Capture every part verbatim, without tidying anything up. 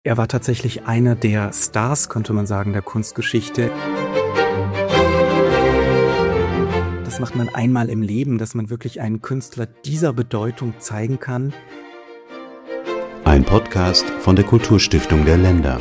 Er war tatsächlich einer der Stars, könnte man sagen, der Kunstgeschichte. Das macht man einmal im Leben, dass man wirklich einen Künstler dieser Bedeutung zeigen kann. Ein Podcast von der Kulturstiftung der Länder.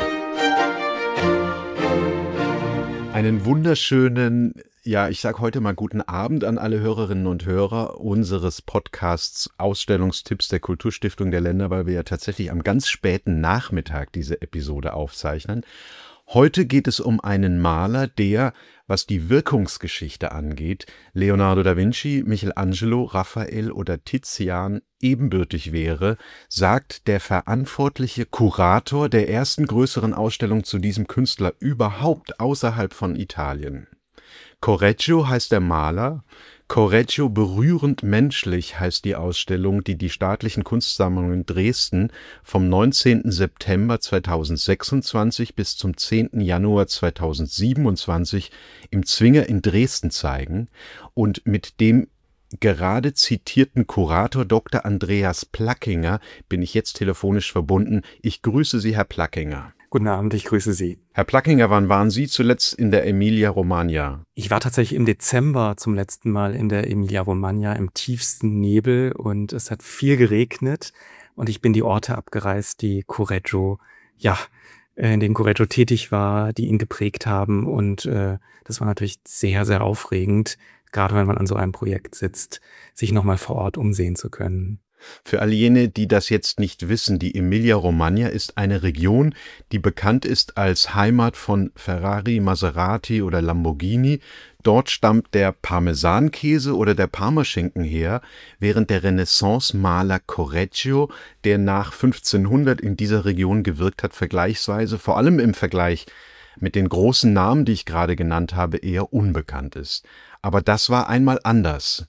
Einen wunderschönen, ja, ich sag heute mal guten Abend an alle Hörerinnen und Hörer unseres Podcasts Ausstellungstipps der Kulturstiftung der Länder, weil wir ja tatsächlich am ganz späten Nachmittag diese Episode aufzeichnen. Heute geht es um einen Maler, der, was die Wirkungsgeschichte angeht, Leonardo da Vinci, Michelangelo, Raphael oder Tizian ebenbürtig wäre, sagt der verantwortliche Kurator der ersten größeren Ausstellung zu diesem Künstler überhaupt außerhalb von Italien. Correggio heißt der Maler. Correggio berührend menschlich heißt die Ausstellung, die die Staatlichen Kunstsammlungen Dresden vom neunzehnten September zweitausendsechsundzwanzig bis zum zehnten Januar zweitausendsiebenundzwanzig im Zwinger in Dresden zeigen und mit dem gerade zitierten Kurator Doktor Andreas Plackinger bin ich jetzt telefonisch verbunden. Ich grüße Sie, Herr Plackinger. Guten Abend, ich grüße Sie. Herr Plackinger, wann waren Sie zuletzt in der Emilia-Romagna? Ich war tatsächlich im Dezember zum letzten Mal in der Emilia-Romagna im tiefsten Nebel und es hat viel geregnet und ich bin die Orte abgereist, die Correggio, ja, in denen Correggio tätig war, die ihn geprägt haben und äh, das war natürlich sehr, sehr aufregend, gerade wenn man an so einem Projekt sitzt, sich nochmal vor Ort umsehen zu können. Für all jene, die das jetzt nicht wissen, die Emilia-Romagna ist eine Region, die bekannt ist als Heimat von Ferrari, Maserati oder Lamborghini. Dort stammt der Parmesankäse oder der Parmaschinken her, während der Renaissance-Maler Correggio, der nach fünfzehnhundert in dieser Region gewirkt hat, vergleichsweise, vor allem im Vergleich mit den großen Namen, die ich gerade genannt habe, eher unbekannt ist. Aber das war einmal anders.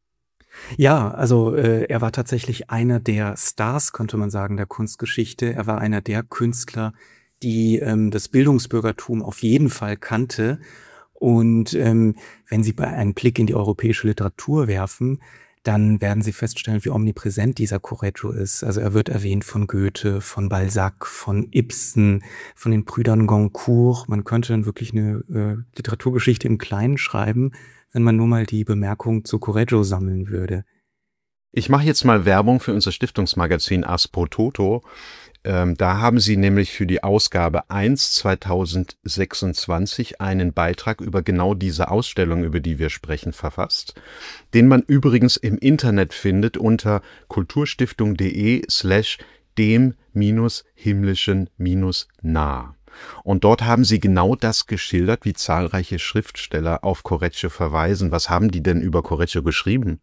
Ja, also äh, er war tatsächlich einer der Stars, könnte man sagen, der Kunstgeschichte. Er war einer der Künstler, die ähm, das Bildungsbürgertum auf jeden Fall kannte. Und ähm, wenn Sie bei einen Blick in die europäische Literatur werfen, dann werden Sie feststellen, wie omnipräsent dieser Correggio ist. Also er wird erwähnt von Goethe, von Balzac, von Ibsen, von den Brüdern Goncourt. Man könnte dann wirklich eine äh, Literaturgeschichte im Kleinen schreiben, wenn man nur mal die Bemerkung zu Correggio sammeln würde. Ich mache jetzt mal Werbung für unser Stiftungsmagazin Aspo Toto. Ähm, da haben Sie nämlich für die Ausgabe eins zweitausendsechsundzwanzig einen Beitrag über genau diese Ausstellung, über die wir sprechen, verfasst, den man übrigens im Internet findet unter kulturstiftung.de slash dem minus himmlischen minus nah. Und dort haben Sie genau das geschildert, wie zahlreiche Schriftsteller auf Correggio verweisen. Was haben die denn über Correggio geschrieben?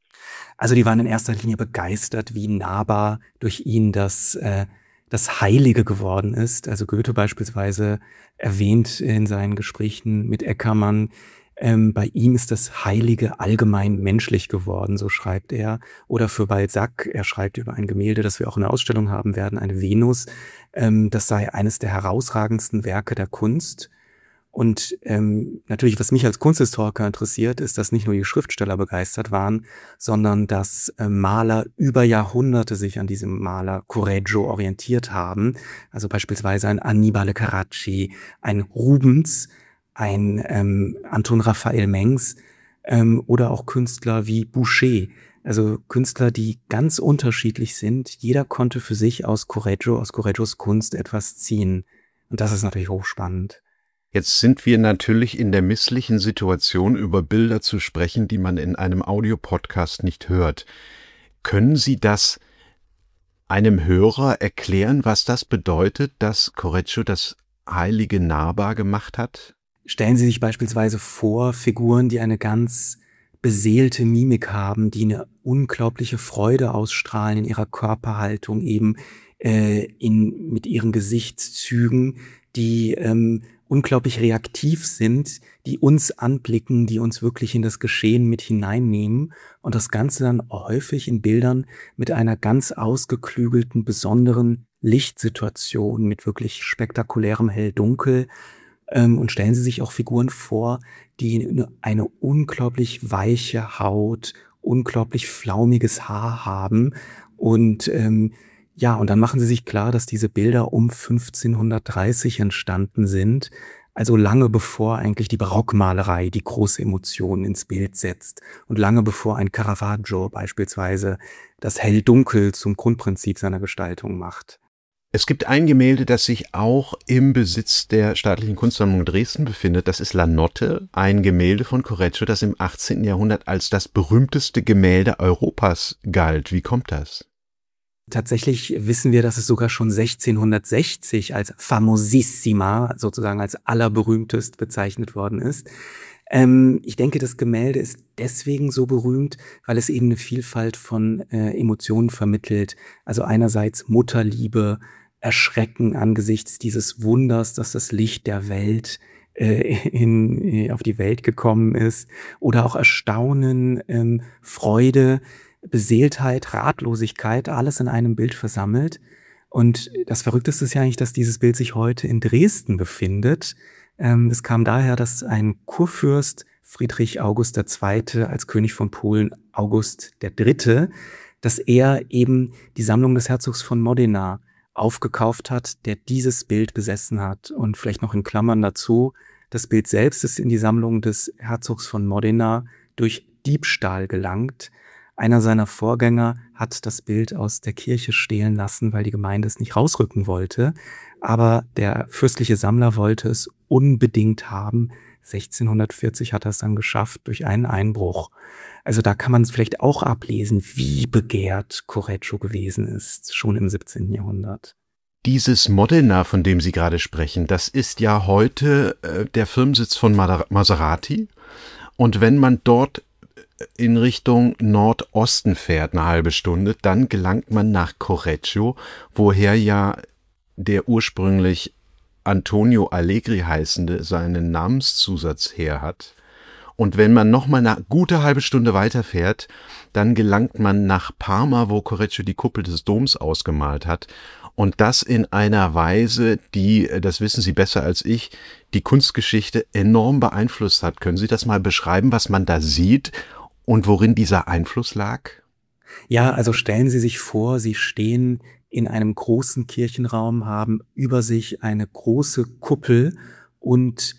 Also die waren in erster Linie begeistert, wie nahbar durch ihn das, äh, das Heilige geworden ist. Also Goethe beispielsweise erwähnt in seinen Gesprächen mit Eckermann, ähm, bei ihm ist das Heilige allgemein menschlich geworden, so schreibt er. Oder für Balzac, er schreibt über ein Gemälde, das wir auch in der Ausstellung haben werden, eine Venus. Ähm, das sei eines der herausragendsten Werke der Kunst. Und ähm, natürlich, was mich als Kunsthistoriker interessiert, ist, dass nicht nur die Schriftsteller begeistert waren, sondern dass äh, Maler über Jahrhunderte sich an diesem Maler Correggio orientiert haben. Also beispielsweise ein Annibale Carracci, ein Rubens, ein ähm, Anton Raphael Mengs ähm, oder auch Künstler wie Boucher. Also Künstler, die ganz unterschiedlich sind. Jeder konnte für sich aus Correggio, aus Correggios Kunst etwas ziehen. Und das ist natürlich hochspannend. Jetzt sind wir natürlich in der misslichen Situation, über Bilder zu sprechen, die man in einem Audiopodcast nicht hört. Können Sie das einem Hörer erklären, was das bedeutet, dass Correggio das Heilige nahbar gemacht hat? Stellen Sie sich beispielsweise vor, Figuren, die eine ganz beseelte Mimik haben, die eine unglaubliche Freude ausstrahlen in ihrer Körperhaltung, eben äh, in mit ihren Gesichtszügen, die ähm, unglaublich reaktiv sind, die uns anblicken, die uns wirklich in das Geschehen mit hineinnehmen und das Ganze dann häufig in Bildern mit einer ganz ausgeklügelten, besonderen Lichtsituation, mit wirklich spektakulärem Hell-Dunkel. Ähm, und stellen Sie sich auch Figuren vor, die eine unglaublich weiche Haut, unglaublich flaumiges Haar haben und ähm, Ja, und dann machen sie sich klar, dass diese Bilder um fünfzehnhundertdreißig entstanden sind, also lange bevor eigentlich die Barockmalerei die große Emotion ins Bild setzt und lange bevor ein Caravaggio beispielsweise das Hell-Dunkel zum Grundprinzip seiner Gestaltung macht. Es gibt ein Gemälde, das sich auch im Besitz der Staatlichen Kunstsammlung Dresden befindet. Das ist La Notte, ein Gemälde von Correggio, das im achtzehnten Jahrhundert als das berühmteste Gemälde Europas galt. Wie kommt das? Tatsächlich wissen wir, dass es sogar schon sechzehnhundertsechzig als famosissima, sozusagen als allerberühmtest bezeichnet worden ist. Ähm, ich denke, das Gemälde ist deswegen so berühmt, weil es eben eine Vielfalt von äh, Emotionen vermittelt. Also einerseits Mutterliebe, Erschrecken angesichts dieses Wunders, dass das Licht der Welt äh, in, äh, auf die Welt gekommen ist, oder auch Erstaunen, ähm, Freude, Beseeltheit, Ratlosigkeit, alles in einem Bild versammelt. Und das Verrückteste ist ja eigentlich, dass dieses Bild sich heute in Dresden befindet. Ähm, es kam daher, dass ein Kurfürst, Friedrich August der Zweite, als König von Polen August der Dritte, dass er eben die Sammlung des Herzogs von Modena aufgekauft hat, der dieses Bild besessen hat. Und vielleicht noch in Klammern dazu, das Bild selbst ist in die Sammlung des Herzogs von Modena durch Diebstahl gelangt. Einer seiner Vorgänger hat das Bild aus der Kirche stehlen lassen, weil die Gemeinde es nicht rausrücken wollte. Aber der fürstliche Sammler wollte es unbedingt haben. sechzehnhundertvierzig hat er es dann geschafft durch einen Einbruch. Also da kann man es vielleicht auch ablesen, wie begehrt Correggio gewesen ist, schon im siebzehnten Jahrhundert. Dieses Modena, von dem Sie gerade sprechen, das ist ja heute äh, der Firmensitz von Maserati. Und wenn man dort in Richtung Nordosten fährt, eine halbe Stunde, dann gelangt man nach Correggio, woher ja der ursprünglich Antonio Allegri heißende seinen Namenszusatz her hat. Und wenn man nochmal eine gute halbe Stunde weiterfährt, dann gelangt man nach Parma, wo Correggio die Kuppel des Doms ausgemalt hat. Und das in einer Weise, die, das wissen Sie besser als ich, die Kunstgeschichte enorm beeinflusst hat. Können Sie das mal beschreiben, was man da sieht und worin dieser Einfluss lag? Ja, also stellen Sie sich vor, Sie stehen in einem großen Kirchenraum, haben über sich eine große Kuppel und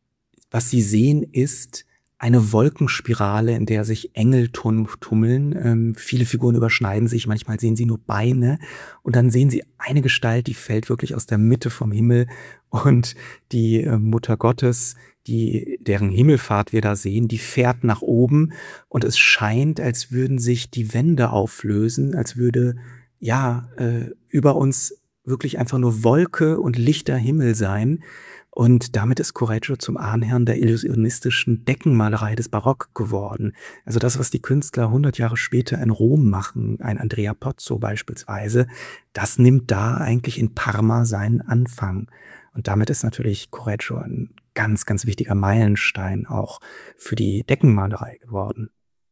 was Sie sehen ist eine Wolkenspirale, in der sich Engel tummeln. Ähm, viele Figuren überschneiden sich, manchmal sehen Sie nur Beine und dann sehen Sie eine Gestalt, die fällt wirklich aus der Mitte vom Himmel und die äh, Mutter Gottes, die, deren Himmelfahrt wir da sehen, die fährt nach oben und es scheint, als würden sich die Wände auflösen, als würde ja äh, über uns wirklich einfach nur Wolke und lichter Himmel sein. Und damit ist Correggio zum Ahnherrn der illusionistischen Deckenmalerei des Barock geworden. Also das, was die Künstler hundert Jahre später in Rom machen, ein Andrea Pozzo beispielsweise, das nimmt da eigentlich in Parma seinen Anfang. Und damit ist natürlich Correggio ein ganz, ganz wichtiger Meilenstein auch für die Deckenmalerei geworden.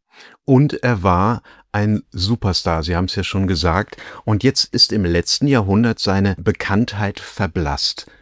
Und er war ein Superstar, Sie haben es ja schon gesagt. Und jetzt ist im letzten Jahrhundert seine Bekanntheit verblasst.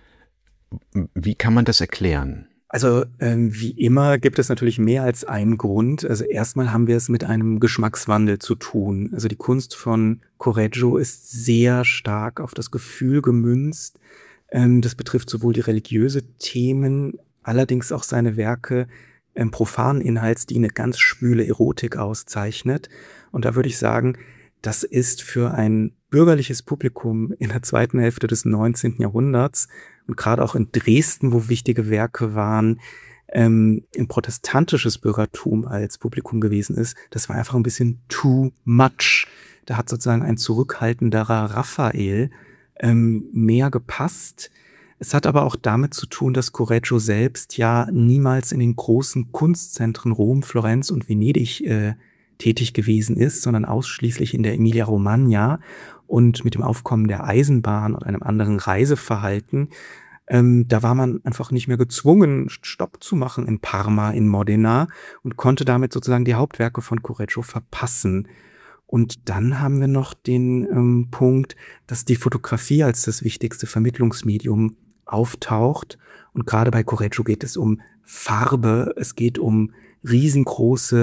Wie kann man das erklären? Also ähm, wie immer gibt es natürlich mehr als einen Grund. Also erstmal haben wir es mit einem Geschmackswandel zu tun. Also die Kunst von Correggio ist sehr stark auf das Gefühl gemünzt. Ähm, das betrifft sowohl die religiöse Themen, allerdings auch seine Werke ähm, profanen Inhalts, die eine ganz schwüle Erotik auszeichnet. Und da würde ich sagen, das ist für ein bürgerliches Publikum in der zweiten Hälfte des neunzehnten Jahrhunderts und gerade auch in Dresden, wo wichtige Werke waren, ähm, ein protestantisches Bürgertum als Publikum gewesen ist, das war einfach ein bisschen too much. Da hat sozusagen ein zurückhaltenderer Raphael ähm, mehr gepasst. Es hat aber auch damit zu tun, dass Correggio selbst ja niemals in den großen Kunstzentren Rom, Florenz und Venedig äh, tätig gewesen ist, sondern ausschließlich in der Emilia-Romagna. Und mit dem Aufkommen der Eisenbahn und einem anderen Reiseverhalten, ähm, da war man einfach nicht mehr gezwungen, Stopp zu machen in Parma, in Modena und konnte damit sozusagen die Hauptwerke von Correggio verpassen. Und dann haben wir noch den ähm, Punkt, dass die Fotografie als das wichtigste Vermittlungsmedium auftaucht. Und gerade bei Correggio geht es um Farbe, es geht um riesengroße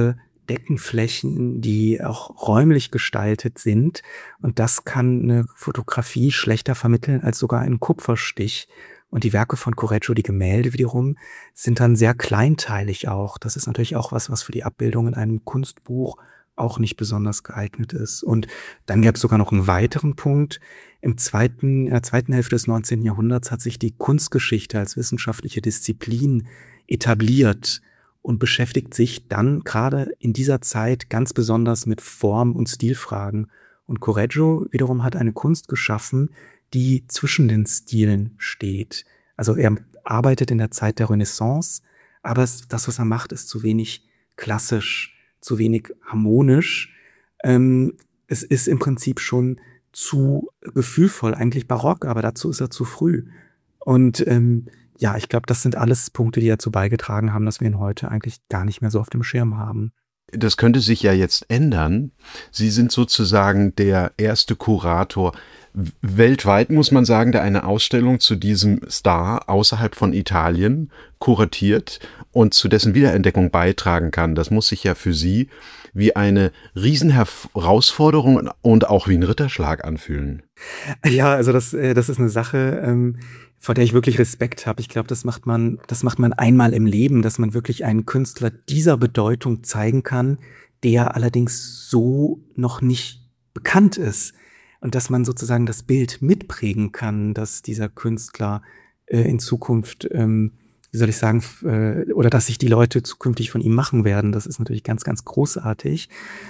Deckenflächen, die auch räumlich gestaltet sind. Und das kann eine Fotografie schlechter vermitteln als sogar ein Kupferstich. Und die Werke von Correggio, die Gemälde wiederum, sind dann sehr kleinteilig auch. Das ist natürlich auch was, was für die Abbildung in einem Kunstbuch auch nicht besonders geeignet ist. Und dann gäbe es sogar noch einen weiteren Punkt. Im zweiten, in der zweiten Hälfte des neunzehnten Jahrhunderts hat sich die Kunstgeschichte als wissenschaftliche Disziplin etabliert und beschäftigt sich dann gerade in dieser Zeit ganz besonders mit Form- und Stilfragen. Und Correggio wiederum hat eine Kunst geschaffen, die zwischen den Stilen steht. Also er arbeitet in der Zeit der Renaissance, aber es, das, was er macht, ist zu wenig klassisch, zu wenig harmonisch. Ähm, es ist im Prinzip schon zu gefühlvoll, eigentlich barock, aber dazu ist er zu früh. Und ähm, ja, ich glaube, das sind alles Punkte, die dazu beigetragen haben, dass wir ihn heute eigentlich gar nicht mehr so auf dem Schirm haben. Das könnte sich ja jetzt ändern. Sie sind sozusagen der erste Kurator weltweit, muss man sagen, der eine Ausstellung zu diesem Star außerhalb von Italien kuratiert und zu dessen Wiederentdeckung beitragen kann. Das muss sich ja für Sie wie eine Riesenherausforderung und auch wie ein Ritterschlag anfühlen. Ja, also das, das ist eine Sache, ähm, vor der ich wirklich Respekt habe. Ich glaube, das macht man, das macht man einmal im Leben, dass man wirklich einen Künstler dieser Bedeutung zeigen kann, der allerdings so noch nicht bekannt ist. Und dass man sozusagen das Bild mitprägen kann, dass dieser Künstler äh, in Zukunft, ähm, wie soll ich sagen, äh, oder dass sich die Leute zukünftig von ihm machen werden. Das ist natürlich ganz, ganz großartig.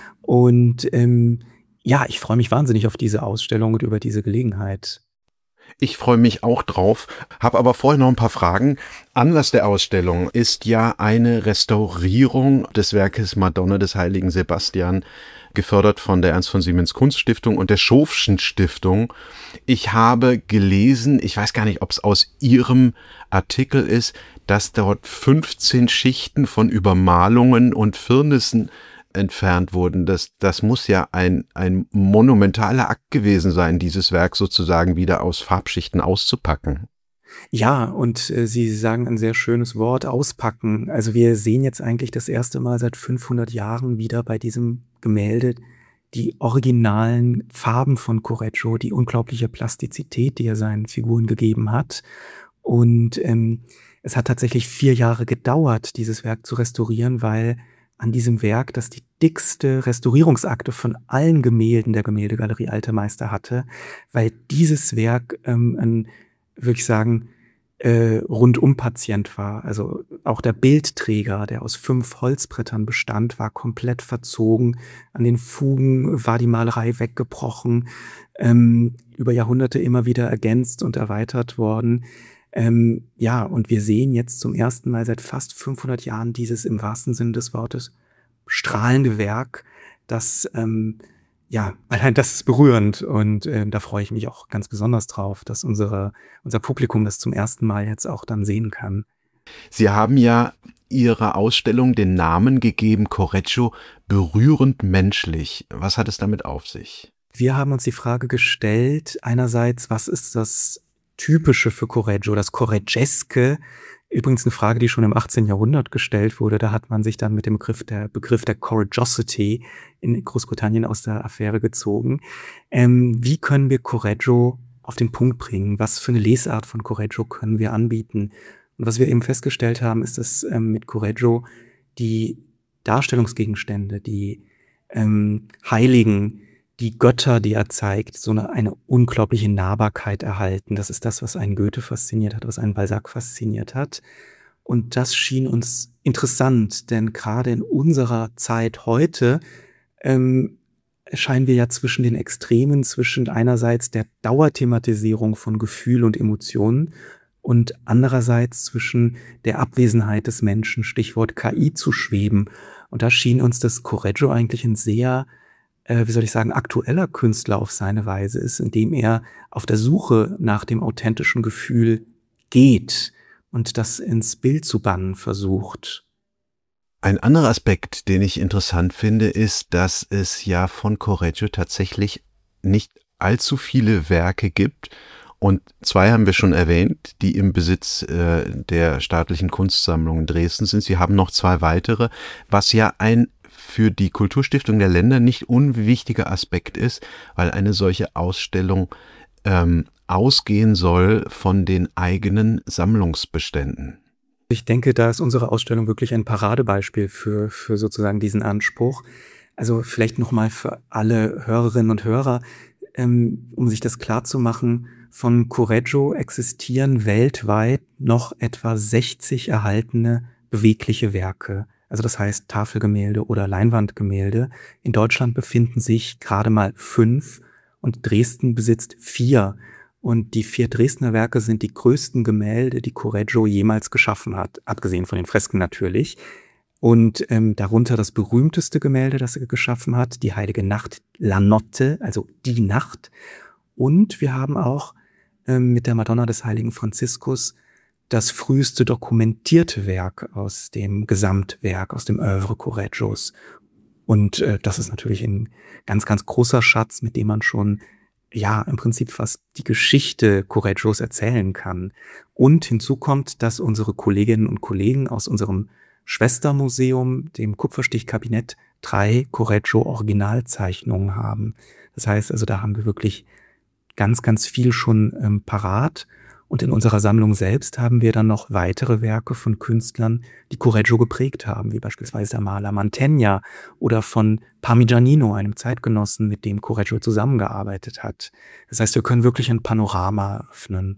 Und ähm, ja, ich freue mich wahnsinnig auf diese Ausstellung und über diese Gelegenheit. Ich freue mich auch drauf, habe aber vorher noch ein paar Fragen. Anlass der Ausstellung ist ja eine Restaurierung des Werkes Madonna des heiligen Sebastian, gefördert von der Ernst von Siemens Kunststiftung und der Schofschen Stiftung. Ich habe gelesen, ich weiß gar nicht, ob es aus Ihrem Artikel ist, dass dort fünfzehn Schichten von Übermalungen und Firnissen entfernt wurden. Das, das muss ja ein, ein monumentaler Akt gewesen sein, dieses Werk sozusagen wieder aus Farbschichten auszupacken. Ja, und äh, Sie sagen ein sehr schönes Wort, auspacken. Also wir sehen jetzt eigentlich das erste Mal seit fünfhundert Jahren wieder bei diesem Gemälde die originalen Farben von Correggio, die unglaubliche Plastizität, die er seinen Figuren gegeben hat. Und ähm, es hat tatsächlich vier Jahre gedauert, dieses Werk zu restaurieren, weil an diesem Werk, das die dickste Restaurierungsakte von allen Gemälden der Gemäldegalerie Alter Meister hatte, weil dieses Werk ähm, ein, würde ich sagen, äh, Rundum-Patient war. Also auch der Bildträger, der aus fünf Holzbrettern bestand, war komplett verzogen. An den Fugen war die Malerei weggebrochen, ähm, über Jahrhunderte immer wieder ergänzt und erweitert worden. Ähm, ja, und wir sehen jetzt zum ersten Mal seit fast fünfhundert Jahren dieses im wahrsten Sinne des Wortes strahlende Werk, das, ähm, ja, allein das ist berührend und äh, da freue ich mich auch ganz besonders drauf, dass unsere, unser Publikum das zum ersten Mal jetzt auch dann sehen kann. Sie haben ja Ihrer Ausstellung den Namen gegeben, Correggio, berührend menschlich. Was hat es damit auf sich? Wir haben uns die Frage gestellt, einerseits, was ist das Typische für Correggio, das Correggesque, übrigens eine Frage, die schon im achtzehnten Jahrhundert gestellt wurde. Da hat man sich dann mit dem Begriff der Begriff der Correggiosity in Großbritannien aus der Affäre gezogen. Ähm, wie können wir Correggio auf den Punkt bringen? Was für eine Lesart von Correggio können wir anbieten? Und was wir eben festgestellt haben, ist, dass ähm, mit Correggio die Darstellungsgegenstände, die ähm, Heiligen, die Götter, die er zeigt, so eine, eine unglaubliche Nahbarkeit erhalten. Das ist das, was einen Goethe fasziniert hat, was einen Balzac fasziniert hat. Und das schien uns interessant, denn gerade in unserer Zeit heute ähm, scheinen wir ja zwischen den Extremen, zwischen einerseits der Dauerthematisierung von Gefühl und Emotionen und andererseits zwischen der Abwesenheit des Menschen, Stichwort K I, zu schweben. Und da schien uns das Correggio eigentlich ein sehr wie soll ich sagen, aktueller Künstler auf seine Weise ist, indem er auf der Suche nach dem authentischen Gefühl geht und das ins Bild zu bannen versucht. Ein anderer Aspekt, den ich interessant finde, ist, dass es ja von Correggio tatsächlich nicht allzu viele Werke gibt. Und zwei haben wir schon erwähnt, die im Besitz äh, der Staatlichen Kunstsammlung in Dresden sind. Sie haben noch zwei weitere, was ja ein für die Kulturstiftung der Länder nicht unwichtiger Aspekt ist, weil eine solche Ausstellung ähm, ausgehen soll von den eigenen Sammlungsbeständen. Ich denke, da ist unsere Ausstellung wirklich ein Paradebeispiel für, für sozusagen diesen Anspruch. Also vielleicht nochmal für alle Hörerinnen und Hörer, ähm, um sich das klar zu machen, von Correggio existieren weltweit noch etwa sechzig erhaltene bewegliche Werke. Also das heißt Tafelgemälde oder Leinwandgemälde. In Deutschland befinden sich gerade mal fünf und Dresden besitzt vier. Und die vier Dresdner Werke sind die größten Gemälde, die Correggio jemals geschaffen hat, abgesehen von den Fresken natürlich. Und ähm, darunter das berühmteste Gemälde, das er geschaffen hat, die Heilige Nacht, La Notte, also die Nacht. Und wir haben auch ähm, mit der Madonna des Heiligen Franziskus das früheste dokumentierte Werk aus dem Gesamtwerk, aus dem Œuvre Correggios. Und äh, das ist natürlich ein ganz, ganz großer Schatz, mit dem man schon ja, im Prinzip fast die Geschichte Correggios erzählen kann. Und hinzu kommt, dass unsere Kolleginnen und Kollegen aus unserem Schwestermuseum, dem Kupferstichkabinett, drei Correggio-Originalzeichnungen haben. Das heißt also, da haben wir wirklich ganz, ganz viel schon ähm, parat. Und in unserer Sammlung selbst haben wir dann noch weitere Werke von Künstlern, die Correggio geprägt haben, wie beispielsweise der Maler Mantegna oder von Parmigianino, einem Zeitgenossen, mit dem Correggio zusammengearbeitet hat. Das heißt, wir können wirklich ein Panorama öffnen.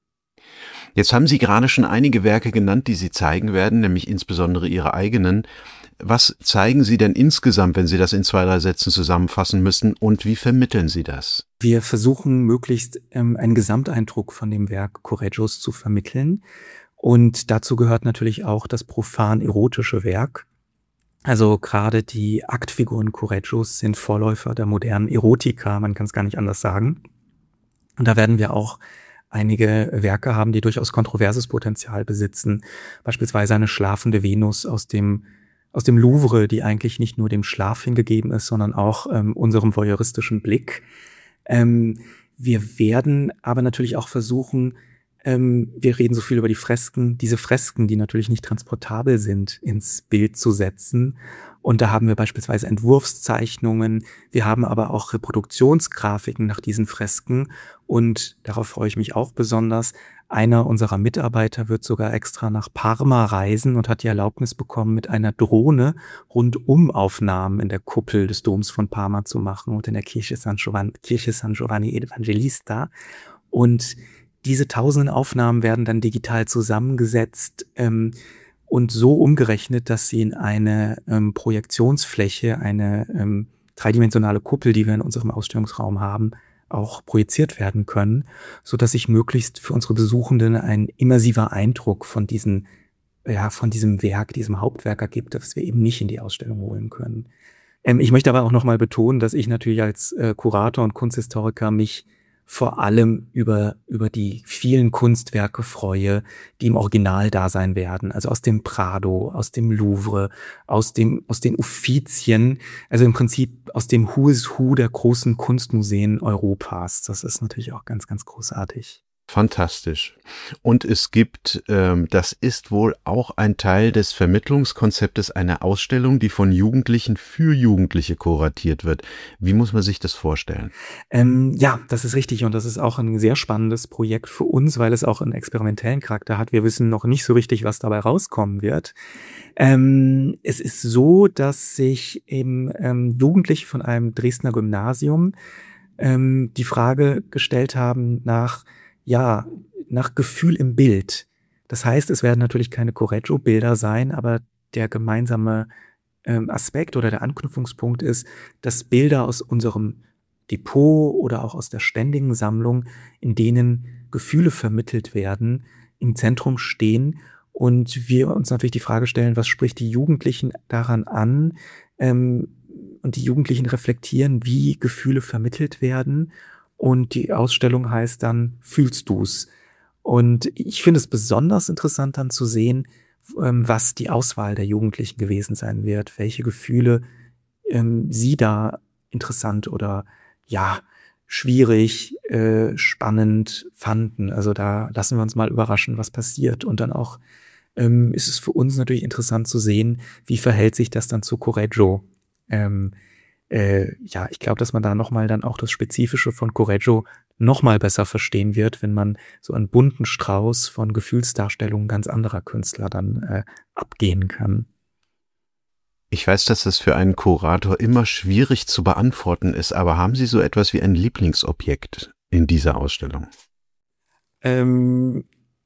Jetzt haben Sie gerade schon einige Werke genannt, die Sie zeigen werden, nämlich insbesondere Ihre eigenen. Was zeigen Sie denn insgesamt, wenn Sie das in zwei, drei Sätzen zusammenfassen müssen, und wie vermitteln Sie das? Wir versuchen möglichst ähm, einen Gesamteindruck von dem Werk Correggios zu vermitteln. Und dazu gehört natürlich auch das profan-erotische Werk. Also gerade die Aktfiguren Correggios sind Vorläufer der modernen Erotika, man kann es gar nicht anders sagen. Und da werden wir auch einige Werke haben, die durchaus kontroverses Potenzial besitzen. Beispielsweise eine schlafende Venus aus dem aus dem Louvre, die eigentlich nicht nur dem Schlaf hingegeben ist, sondern auch ähm, unserem voyeuristischen Blick. Ähm, wir werden aber natürlich auch versuchen, ähm, wir reden so viel über die Fresken, diese Fresken, die natürlich nicht transportabel sind, ins Bild zu setzen. Und da haben wir beispielsweise Entwurfszeichnungen, wir haben aber auch Reproduktionsgrafiken nach diesen Fresken. Und darauf freue ich mich auch besonders. Einer unserer Mitarbeiter wird sogar extra nach Parma reisen und hat die Erlaubnis bekommen, mit einer Drohne Rundumaufnahmen in der Kuppel des Doms von Parma zu machen und in der Kirche San Giovanni, Kirche San Giovanni Evangelista. Und diese tausenden Aufnahmen werden dann digital zusammengesetzt ähm, und so umgerechnet, dass sie in eine ähm, Projektionsfläche, eine ähm, dreidimensionale Kuppel, die wir in unserem Ausstellungsraum haben, auch projiziert werden können, so dass sich möglichst für unsere Besuchenden ein immersiver Eindruck von diesen, ja, von diesem Werk, diesem Hauptwerk ergibt, das wir eben nicht in die Ausstellung holen können. Ähm, ich möchte aber auch nochmal betonen, dass ich natürlich als äh, Kurator und Kunsthistoriker mich vor allem über, über die vielen Kunstwerke freue, die im Original da sein werden. Also aus dem Prado, aus dem Louvre, aus dem, aus den Uffizien, also im Prinzip aus dem Who is Who der großen Kunstmuseen Europas. Das ist natürlich auch ganz, ganz großartig. Fantastisch. Und es gibt, ähm, das ist wohl auch ein Teil des Vermittlungskonzeptes, eine Ausstellung, die von Jugendlichen für Jugendliche kuratiert wird. Wie muss man sich das vorstellen? Ähm, ja, das ist richtig und das ist auch ein sehr spannendes Projekt für uns, weil es auch einen experimentellen Charakter hat. Wir wissen noch nicht so richtig, was dabei rauskommen wird. Ähm, es ist so, dass sich eben ähm, Jugendliche von einem Dresdner Gymnasium ähm, die Frage gestellt haben nach Ja, nach Gefühl im Bild. Das heißt, es werden natürlich keine Correggio-Bilder sein, aber der gemeinsame ähm, Aspekt oder der Anknüpfungspunkt ist, dass Bilder aus unserem Depot oder auch aus der ständigen Sammlung, in denen Gefühle vermittelt werden, im Zentrum stehen und wir uns natürlich die Frage stellen, was spricht die Jugendlichen daran an, ähm, und die Jugendlichen reflektieren, wie Gefühle vermittelt werden. Und die Ausstellung heißt dann Fühlst du's? Und ich finde es besonders interessant dann zu sehen, was die Auswahl der Jugendlichen gewesen sein wird, welche Gefühle ähm, sie da interessant oder ja schwierig, äh, spannend fanden. Also da lassen wir uns mal überraschen, was passiert und dann auch ähm, ist es für uns natürlich interessant zu sehen, wie verhält sich das dann zu Correggio. Ähm, äh, ja, ich glaube, dass man da nochmal dann auch das Spezifische von Correggio nochmal besser verstehen wird, wenn man so einen bunten Strauß von Gefühlsdarstellungen ganz anderer Künstler dann äh, abgehen kann. Ich weiß, dass das für einen Kurator immer schwierig zu beantworten ist, aber haben Sie so etwas wie ein Lieblingsobjekt in dieser Ausstellung? Ähm,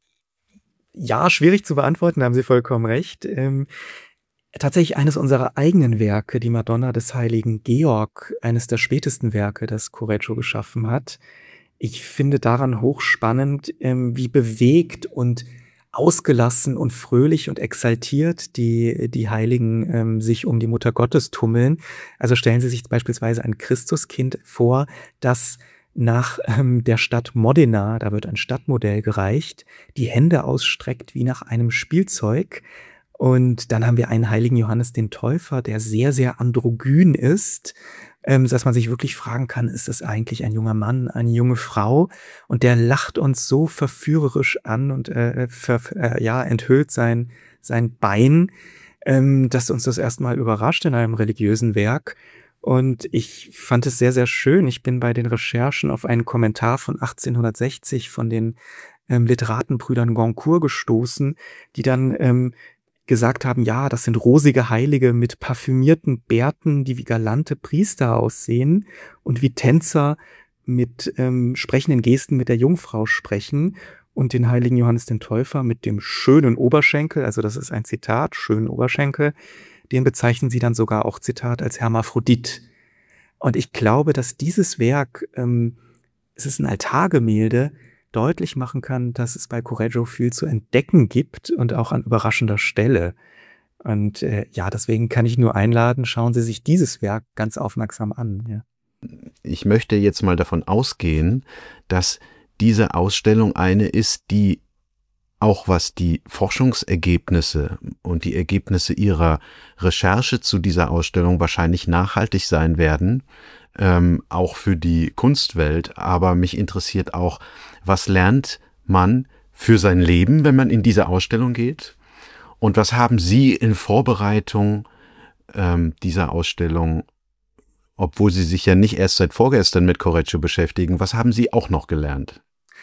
ja, schwierig zu beantworten, da haben Sie vollkommen recht. Ähm, tatsächlich eines unserer eigenen Werke, die Madonna des heiligen Georg, eines der spätesten Werke, das Correggio geschaffen hat. Ich finde daran hochspannend, ähm, wie bewegt und ausgelassen und fröhlich und exaltiert die, die Heiligen ähm, sich um die Mutter Gottes tummeln. Also stellen Sie sich beispielsweise ein Christuskind vor, das nach ähm, der Stadt Modena, da wird ein Stadtmodell gereicht, die Hände ausstreckt wie nach einem Spielzeug. Und dann haben wir einen heiligen Johannes den Täufer, der sehr, sehr androgyn ist, ähm, dass man sich wirklich fragen kann, ist das eigentlich ein junger Mann, eine junge Frau? Und der lacht uns so verführerisch an und äh, ver, äh, ja, enthüllt sein, sein Bein, ähm, dass uns das erstmal überrascht in einem religiösen Werk. Und ich fand es sehr, sehr schön. Ich bin bei den Recherchen auf einen Kommentar von achtzehnhundertsechzig von den ähm, Literatenbrüdern Goncourt gestoßen, die dann ähm, gesagt haben, ja, das sind rosige Heilige mit parfümierten Bärten, die wie galante Priester aussehen und wie Tänzer mit ähm, sprechenden Gesten mit der Jungfrau sprechen, und den heiligen Johannes den Täufer mit dem schönen Oberschenkel, also das ist ein Zitat, schönen Oberschenkel, den bezeichnen sie dann sogar auch, Zitat, als Hermaphrodit. Und ich glaube, dass dieses Werk, ähm, es ist ein Altargemälde, deutlich machen kann, dass es bei Correggio viel zu entdecken gibt und auch an überraschender Stelle. Und äh, ja, deswegen kann ich nur einladen, schauen Sie sich dieses Werk ganz aufmerksam an. Ja. Ich möchte jetzt mal davon ausgehen, dass diese Ausstellung eine ist, die auch was die Forschungsergebnisse und die Ergebnisse Ihrer Recherche zu dieser Ausstellung wahrscheinlich nachhaltig sein werden, ähm, auch für die Kunstwelt. Aber mich interessiert auch, was lernt man für sein Leben, wenn man in diese Ausstellung geht? Und was haben Sie in Vorbereitung ähm, dieser Ausstellung, obwohl Sie sich ja nicht erst seit vorgestern mit Correggio beschäftigen, was haben Sie auch noch gelernt?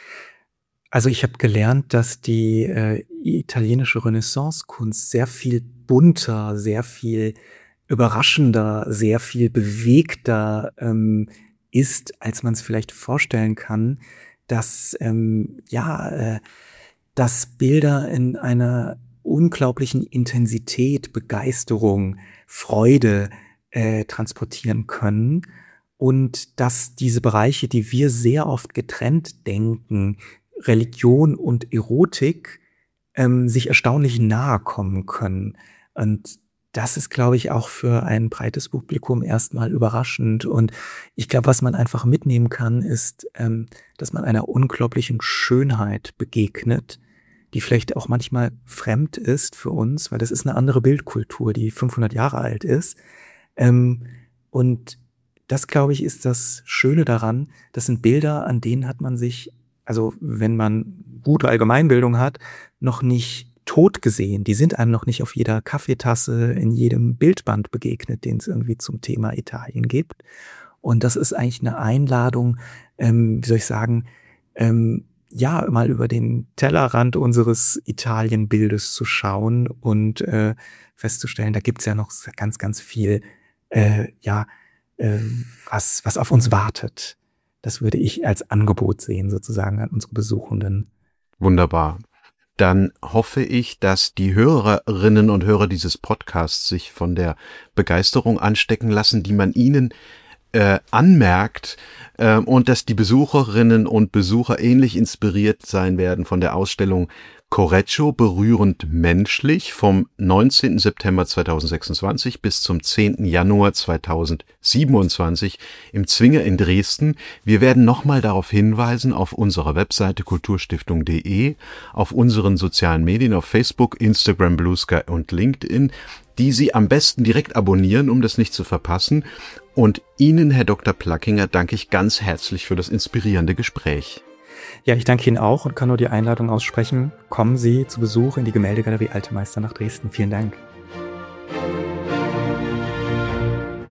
Also ich habe gelernt, dass die äh, italienische Renaissance-Kunst sehr viel bunter, sehr viel überraschender, sehr viel bewegter ähm, ist, als man es vielleicht vorstellen kann, dass ähm, ja, äh, dass Bilder in einer unglaublichen Intensität, Begeisterung, Freude äh, transportieren können, und dass diese Bereiche, die wir sehr oft getrennt denken, Religion und Erotik, ähm, sich erstaunlich nahe kommen können. Und das ist, glaube ich, auch für ein breites Publikum erstmal überraschend. Und ich glaube, was man einfach mitnehmen kann, ist, ähm, dass man einer unglaublichen Schönheit begegnet, die vielleicht auch manchmal fremd ist für uns, weil das ist eine andere Bildkultur, die fünfhundert Jahre alt ist. Ähm, und das, glaube ich, ist das Schöne daran. Das sind Bilder, an denen hat man sich, also wenn man gute Allgemeinbildung hat, noch nicht tot gesehen. Die sind einem noch nicht auf jeder Kaffeetasse, in jedem Bildband begegnet, den es irgendwie zum Thema Italien gibt. Und das ist eigentlich eine Einladung, ähm, wie soll ich sagen, ähm, ja, mal über den Tellerrand unseres Italienbildes zu schauen und äh, festzustellen, da gibt's ja noch ganz, ganz viel, äh, ja, äh, was, was auf uns wartet. Das würde ich als Angebot sehen, sozusagen, an unsere Besuchenden. Wunderbar. Dann hoffe ich, dass die Hörerinnen und Hörer dieses Podcasts sich von der Begeisterung anstecken lassen, die man ihnen äh, anmerkt, äh, und dass die Besucherinnen und Besucher ähnlich inspiriert sein werden von der Ausstellung Correggio, berührend menschlich, vom neunzehnten September zweitausendsechsundzwanzig bis zum zehnten Januar zweitausendsiebenundzwanzig im Zwinger in Dresden. Wir werden nochmal darauf hinweisen auf unserer Webseite kulturstiftung punkt de, auf unseren sozialen Medien, auf Facebook, Instagram, Blue Sky und LinkedIn, die Sie am besten direkt abonnieren, um das nicht zu verpassen. Und Ihnen, Herr Doktor Plackinger, danke ich ganz herzlich für das inspirierende Gespräch. Ja, ich danke Ihnen auch und kann nur die Einladung aussprechen. Kommen Sie zu Besuch in die Gemäldegalerie Alte Meister nach Dresden. Vielen Dank.